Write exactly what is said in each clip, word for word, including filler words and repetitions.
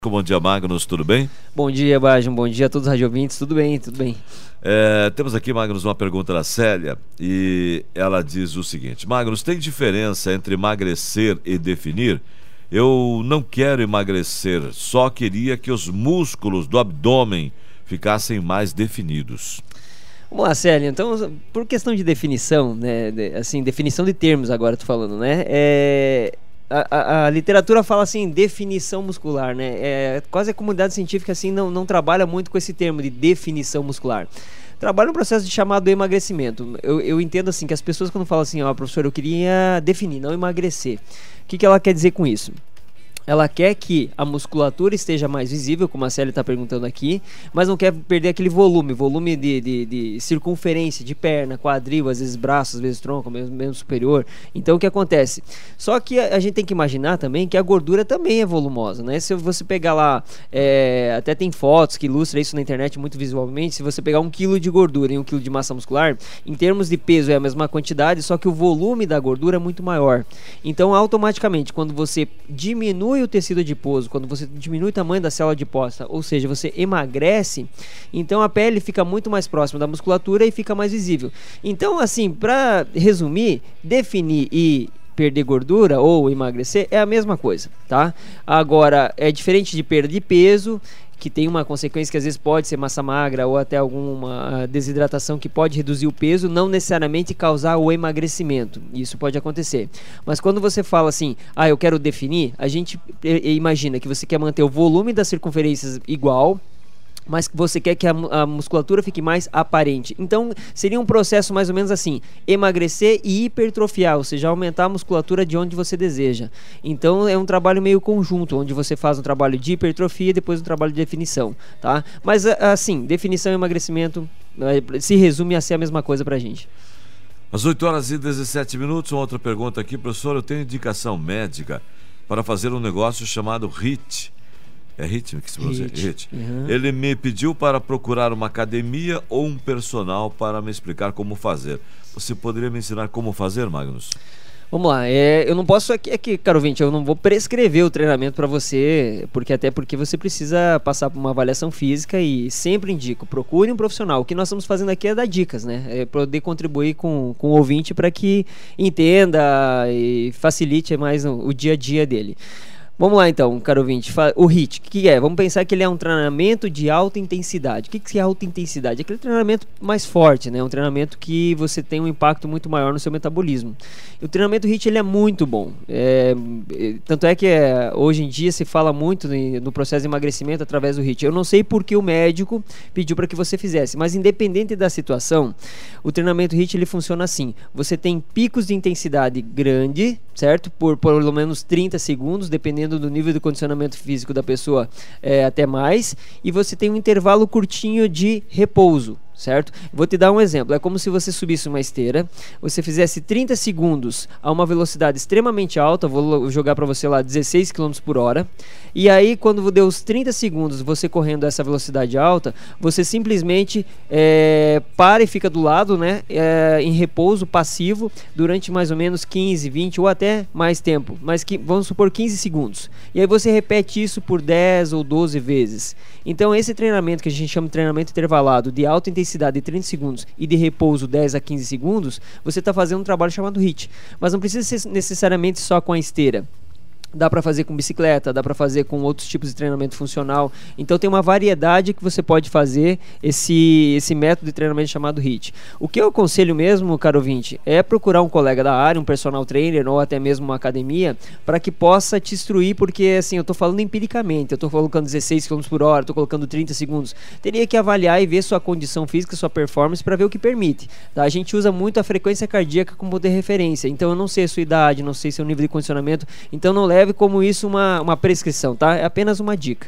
Bom dia, Magnus, tudo bem? Bom dia, Bajon, bom dia a todos os radiovintes, tudo bem, tudo bem. É, temos aqui, Magnus, uma pergunta da Célia e ela diz o seguinte: Magnus, tem diferença entre emagrecer e definir? Eu não quero emagrecer, só queria que os músculos do abdômen ficassem mais definidos. Vamos lá, Célia, então, por questão de definição, né, de, assim, definição de termos agora, tô falando, né, é... A, a, a literatura fala assim, definição muscular, né? É, quase a comunidade científica assim não, não trabalha muito com esse termo de definição muscular. Trabalha um processo de chamado emagrecimento. Eu, eu entendo assim que as pessoas quando falam assim, ó, professor, eu queria definir, não emagrecer. O que, que ela quer dizer com isso? Ela quer que a musculatura esteja mais visível, como a Célia está perguntando aqui, mas não quer perder aquele volume, volume de, de, de circunferência, de perna, quadril, às vezes braço, às vezes tronco, mesmo, mesmo superior. Então o que acontece? Só que a, a gente tem que imaginar também que a gordura também é volumosa, né? Se você pegar lá, é, até tem fotos que ilustram isso na internet muito visualmente, se você pegar um quilo de gordura e um quilo de massa muscular, em termos de peso é a mesma quantidade, só que o volume da gordura é muito maior. Então automaticamente, quando você diminui o tecido adiposo, quando você diminui o tamanho da célula adiposa, ou seja, você emagrece, então a pele fica muito mais próxima da musculatura e fica mais visível. Então, assim, para resumir, definir e perder gordura ou emagrecer é a mesma coisa, tá? Agora, é diferente de perda de peso, que tem uma consequência que às vezes pode ser massa magra ou até alguma desidratação que pode reduzir o peso, não necessariamente causar o emagrecimento. Isso pode acontecer. Mas quando você fala assim, ah, eu quero definir, a gente imagina que você quer manter o volume das circunferências igual, mas que você quer que a, a musculatura fique mais aparente. Então, seria um processo mais ou menos assim, emagrecer e hipertrofiar, ou seja, aumentar a musculatura de onde você deseja. Então, é um trabalho meio conjunto, onde você faz um trabalho de hipertrofia e depois um trabalho de definição, tá? Mas, assim, definição e emagrecimento se resume a ser a mesma coisa pra gente. Às oito horas e dezessete minutos, uma outra pergunta aqui, professor, eu tenho indicação médica para fazer um negócio chamado HIIT. É HIIT que se pronuncia? HIIT. Uhum. Ele me pediu para procurar uma academia ou um personal para me explicar como fazer. Você poderia me ensinar como fazer, Magnus? Vamos lá, é, eu não posso aqui, aqui, caro ouvinte, eu não vou prescrever o treinamento para você, porque até porque você precisa passar por uma avaliação física e sempre indico, procure um profissional. O que nós estamos fazendo aqui é dar dicas, né? É poder contribuir com, com o ouvinte para que entenda e facilite mais o, o dia a dia dele. Vamos lá então, caro ouvinte, o HIIT, o que é? Vamos pensar que ele é um treinamento de alta intensidade. O que é alta intensidade? Aquele treinamento mais forte, né? Um treinamento que você tem um impacto muito maior no seu metabolismo. E o treinamento HIIT ele é muito bom. É, tanto é que é, hoje em dia se fala muito no processo de emagrecimento através do HIIT. Eu não sei por que o médico pediu para que você fizesse, mas independente da situação, o treinamento HIIT ele funciona assim. Você tem picos de intensidade grande, certo? Por, por pelo menos trinta segundos, dependendo do nível de condicionamento físico da pessoa, é, até mais, e você tem um intervalo curtinho de repouso, certo? Vou te dar um exemplo, é como se você subisse uma esteira, você fizesse trinta segundos a uma velocidade extremamente alta, vou jogar para você lá dezesseis quilômetros por hora, e aí quando deu os trinta segundos você correndo a essa velocidade alta, você simplesmente é, para e fica do lado, né, é, em repouso passivo durante mais ou menos quinze, vinte ou até mais tempo, mas que, vamos supor quinze segundos, e aí você repete isso por dez ou doze vezes. Então esse treinamento que a gente chama de treinamento intervalado de alta intensidade de trinta segundos e de repouso dez a quinze segundos, você está fazendo um trabalho chamado HIIT, mas não precisa ser necessariamente só com a esteira. Dá para fazer com bicicleta, dá para fazer com outros tipos de treinamento funcional. Então tem uma variedade que você pode fazer esse, esse método de treinamento chamado HIIT. O que eu aconselho mesmo, caro ouvinte, é procurar um colega da área, um personal trainer ou até mesmo uma academia, para que possa te instruir, porque assim, eu estou falando empiricamente, eu estou colocando dezesseis quilômetros por hora, estou colocando trinta segundos. Teria que avaliar e ver sua condição física, sua performance, para ver o que permite. Tá? A gente usa muito a frequência cardíaca como de referência, então eu não sei a sua idade, não sei seu nível de condicionamento, então não leve como isso uma, uma prescrição, tá? É apenas uma dica.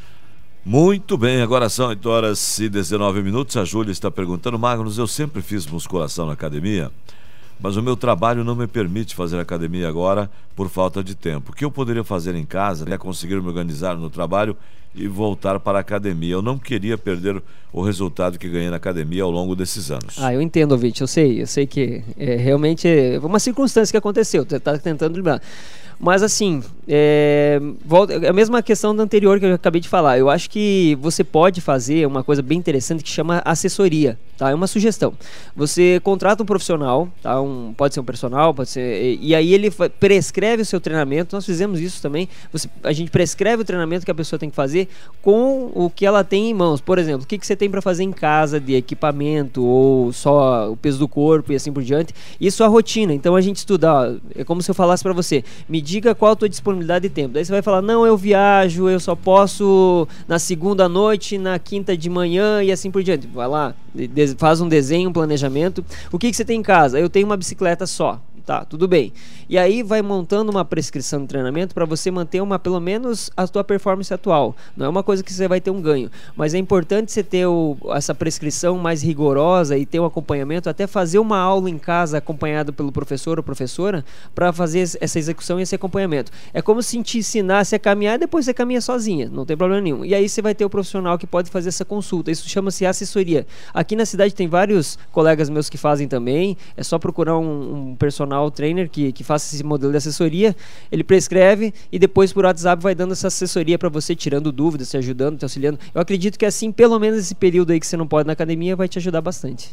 Muito bem, agora são oito horas e dezenove minutos. A Júlia está perguntando: Magnus, eu sempre fiz musculação na academia, mas o meu trabalho não me permite fazer academia agora por falta de tempo. O que eu poderia fazer em casa é conseguir me organizar no trabalho e voltar para a academia? Eu não queria perder o resultado que ganhei na academia ao longo desses anos. Ah, eu entendo, ouvinte, eu sei, eu sei que é, realmente é uma circunstância que aconteceu, você está tentando lembrar. Mas assim, é, volta, é a mesma questão da anterior que eu acabei de falar. Eu acho que você pode fazer uma coisa bem interessante que chama assessoria, tá? É uma sugestão. Você contrata um profissional, tá? Um, pode ser um personal, pode ser... E, e aí ele prescreve o seu treinamento. Nós fizemos isso também. Você, a gente prescreve o treinamento que a pessoa tem que fazer com o que ela tem em mãos. Por exemplo, o que, que você tem para fazer em casa de equipamento ou só o peso do corpo e assim por diante. Isso é a rotina. Então a gente estuda, ó, é como se eu falasse para você, me diga qual a tua disponibilidade de tempo. Daí você vai falar, não, eu viajo, eu só posso na segunda noite, na quinta de manhã e assim por diante. Vai lá, faz um desenho, um planejamento. O que, que você tem em casa? Eu tenho uma bicicleta só. Tá, tudo bem. E aí vai montando uma prescrição de treinamento para você manter uma, pelo menos a tua performance atual. Não é uma coisa que você vai ter um ganho, mas é importante você ter o, essa prescrição mais rigorosa e ter um acompanhamento, até fazer uma aula em casa acompanhado pelo professor ou professora para fazer essa execução e esse acompanhamento. É como se te ensinasse a caminhar e depois você caminha sozinha, não tem problema nenhum. E aí você vai ter o profissional que pode fazer essa consulta. Isso chama-se assessoria. Aqui na cidade tem vários colegas meus que fazem também. É só procurar um, um personal trainer que, que faça esse modelo de assessoria, ele prescreve e depois por WhatsApp vai dando essa assessoria para você, tirando dúvidas, te ajudando, te auxiliando. Eu acredito que assim, pelo menos esse período aí que você não pode na academia, vai te ajudar bastante.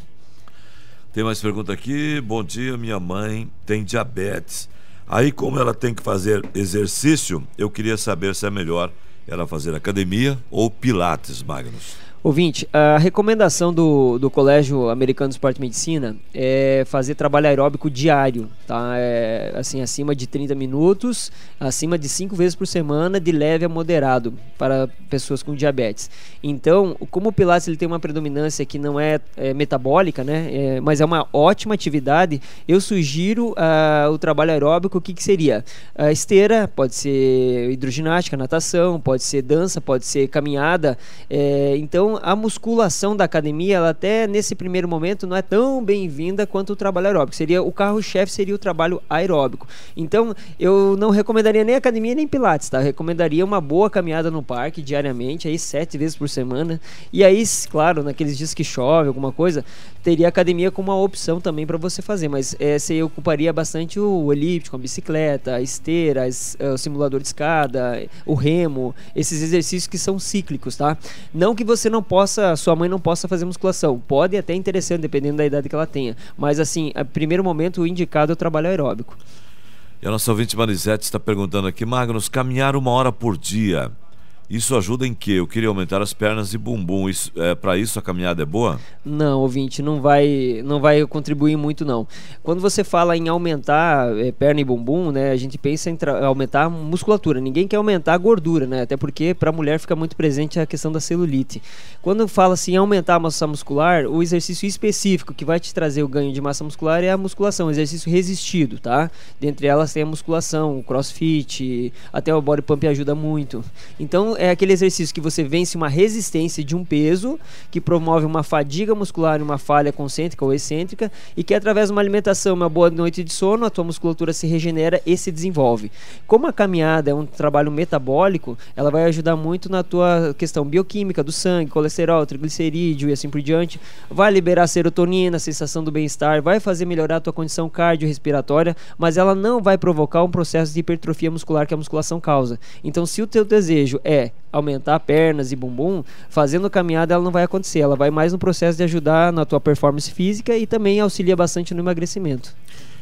Tem mais pergunta aqui. Bom dia, minha mãe tem diabetes. Aí, como ela tem que fazer exercício, eu queria saber se é melhor ela fazer academia ou pilates, Magnus. Ouvinte, a recomendação do, do Colégio Americano de Esporte e Medicina é fazer trabalho aeróbico diário, tá? É, assim, acima de trinta minutos, acima de cinco vezes por semana, de leve a moderado, para pessoas com diabetes. Então, como o Pilates ele tem uma predominância que não é, é metabólica, né? É, mas é uma ótima atividade, eu sugiro uh, o trabalho aeróbico. O que, que seria? A esteira, pode ser hidroginástica, natação, pode ser dança, pode ser caminhada. É, então, a musculação da academia, ela até nesse primeiro momento não é tão bem-vinda quanto o trabalho aeróbico. Seria, o carro-chefe seria o trabalho aeróbico. Então, eu não recomendaria nem academia nem pilates, tá? Eu recomendaria uma boa caminhada no parque diariamente, aí sete vezes por semana. E aí, claro, naqueles dias que chove, alguma coisa, teria academia como uma opção também para você fazer, mas é, você ocuparia bastante o elíptico, a bicicleta, a esteira, o simulador de escada, o remo, esses exercícios que são cíclicos, tá? Não que você não possa, sua mãe não possa fazer musculação, pode até interessante, dependendo da idade que ela tenha, mas assim, a primeiro momento o indicado é o trabalho aeróbico. E a nossa ouvinte Marisete está perguntando aqui, Magnus, caminhar uma hora por dia, isso ajuda em quê? Eu queria aumentar as pernas e bumbum. Isso, é, para isso a caminhada é boa? Não, ouvinte, não vai, não vai contribuir muito não. Quando você fala em aumentar é, perna e bumbum, né, a gente pensa em aumentar a musculatura. Ninguém quer aumentar a gordura, né? Até porque para a mulher fica muito presente a questão da celulite. Quando fala assim em aumentar a massa muscular, o exercício específico que vai te trazer o ganho de massa muscular é a musculação, o exercício resistido, tá? Dentre elas tem a musculação, o crossfit, até o body pump ajuda muito. Então é aquele exercício que você vence uma resistência de um peso, que promove uma fadiga muscular e uma falha concêntrica ou excêntrica, e que através de uma alimentação, uma boa noite de sono, a tua musculatura se regenera e se desenvolve. Como a caminhada é um trabalho metabólico, ela vai ajudar muito na tua questão bioquímica do sangue, colesterol, triglicerídeo e assim por diante, vai liberar serotonina, a sensação do bem-estar, vai fazer melhorar a tua condição cardiorrespiratória, mas ela não vai provocar um processo de hipertrofia muscular que a musculação causa. Então, se o teu desejo é aumentar pernas e bumbum, fazendo caminhada ela não vai acontecer, ela vai mais no processo de ajudar na tua performance física e também auxilia bastante no emagrecimento.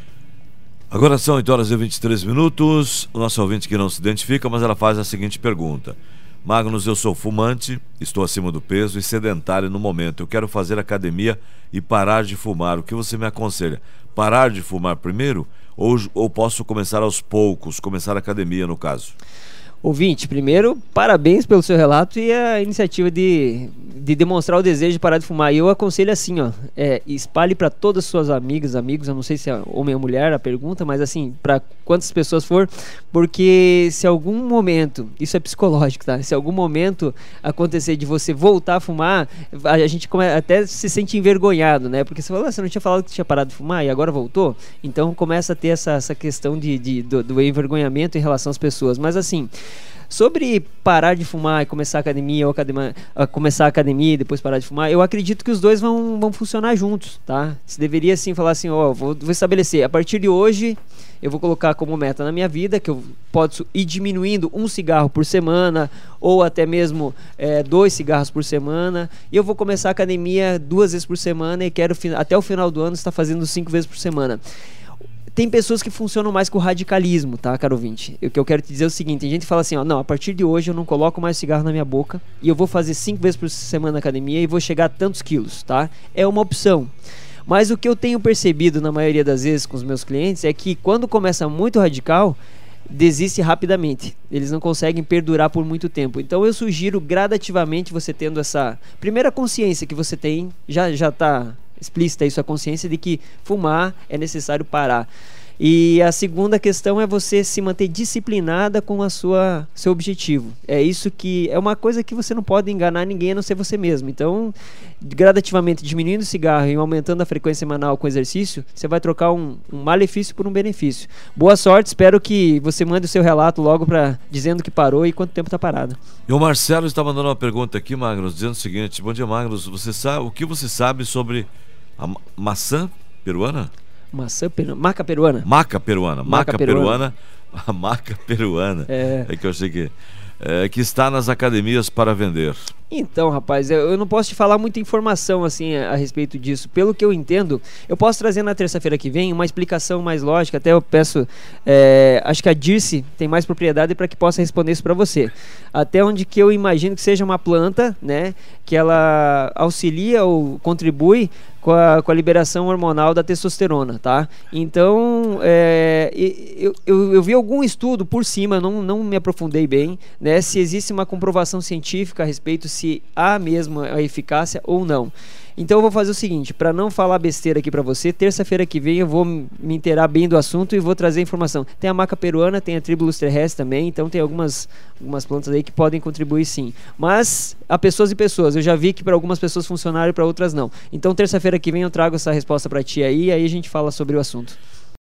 Agora são oito horas e vinte e três minutos, o nosso ouvinte que não se identifica, mas ela faz a seguinte pergunta: Magnus, eu sou fumante, estou acima do peso e sedentário no momento, eu quero fazer academia e parar de fumar, o que você me aconselha? Parar de fumar primeiro ou, ou posso começar aos poucos, começar a academia no caso? Ouvinte, primeiro, parabéns pelo seu relato e a iniciativa de, de demonstrar o desejo de parar de fumar. E eu aconselho assim, ó, é, espalhe para todas as suas amigas, amigos, eu não sei se é homem ou mulher a pergunta, mas assim, para quantas pessoas for, porque se algum momento, isso é psicológico, tá? Se algum momento acontecer de você voltar a fumar, a gente come, até se sente envergonhado, né? Porque você falou, ah, você não tinha falado que tinha parado de fumar e agora voltou? Então começa a ter essa, essa questão de, de, do, do envergonhamento em relação às pessoas. Mas assim, Sobre parar de fumar e começar a academia, ou academia, começar a academia e depois parar de fumar, eu acredito que os dois vão, vão funcionar juntos, tá? Se deveria sim falar assim, ó, vou, vou estabelecer, a partir de hoje eu vou colocar como meta na minha vida que eu posso ir diminuindo um cigarro por semana ou até mesmo é, dois cigarros por semana, e eu vou começar a academia duas vezes por semana e quero até o final do ano estar fazendo cinco vezes por semana. Tem pessoas que funcionam mais com o radicalismo, tá, caro ouvinte? O que eu quero te dizer é o seguinte, tem gente que fala assim, ó, não, a partir de hoje eu não coloco mais cigarro na minha boca e eu vou fazer cinco vezes por semana na academia e vou chegar a tantos quilos, tá? É uma opção. Mas o que eu tenho percebido na maioria das vezes com os meus clientes é que quando começa muito radical, desiste rapidamente. Eles não conseguem perdurar por muito tempo. Então eu sugiro gradativamente você tendo essa primeira consciência que você tem, já já está explícita aí sua consciência de que fumar é necessário parar. E a segunda questão é você se manter disciplinada com a sua seu objetivo. É isso que é uma coisa que você não pode enganar ninguém a não ser você mesmo. Então, gradativamente diminuindo o cigarro e aumentando a frequência semanal com exercício, você vai trocar um, um malefício por um benefício. Boa sorte, espero que você mande o seu relato logo para dizendo que parou e quanto tempo está parado. E o Marcelo está mandando uma pergunta aqui, Magnus, dizendo o seguinte: bom dia, Magnus, você sabe o que você sabe sobre a ma maçã peruana? Maçã peruana, maca peruana. Maca peruana, maca, maca peruana. peruana, a maca peruana. É. é que eu achei que é, que está nas academias para vender. Então, rapaz, eu, eu não posso te falar muita informação assim a, a respeito disso. Pelo que eu entendo, eu posso trazer na terça-feira que vem uma explicação mais lógica. Até eu peço, é, acho que a Dirce tem mais propriedade para que possa responder isso para você. Até onde que eu imagino que seja uma planta, né, que ela auxilia ou contribui com a, com a liberação hormonal da testosterona, tá? Então, é, eu, eu, eu vi algum estudo por cima, não, não me aprofundei bem, né, se existe uma comprovação científica a respeito se há mesmo a eficácia ou não. Então eu vou fazer o seguinte, para não falar besteira aqui para você, terça-feira que vem eu vou me inteirar bem do assunto e vou trazer informação. Tem a maca peruana, tem a Tribulus terrestre também, então tem algumas, algumas plantas aí que podem contribuir sim. Mas há pessoas e pessoas, eu já vi que para algumas pessoas funcionaram e para outras não. Então terça-feira que vem eu trago essa resposta para ti aí, aí a gente fala sobre o assunto.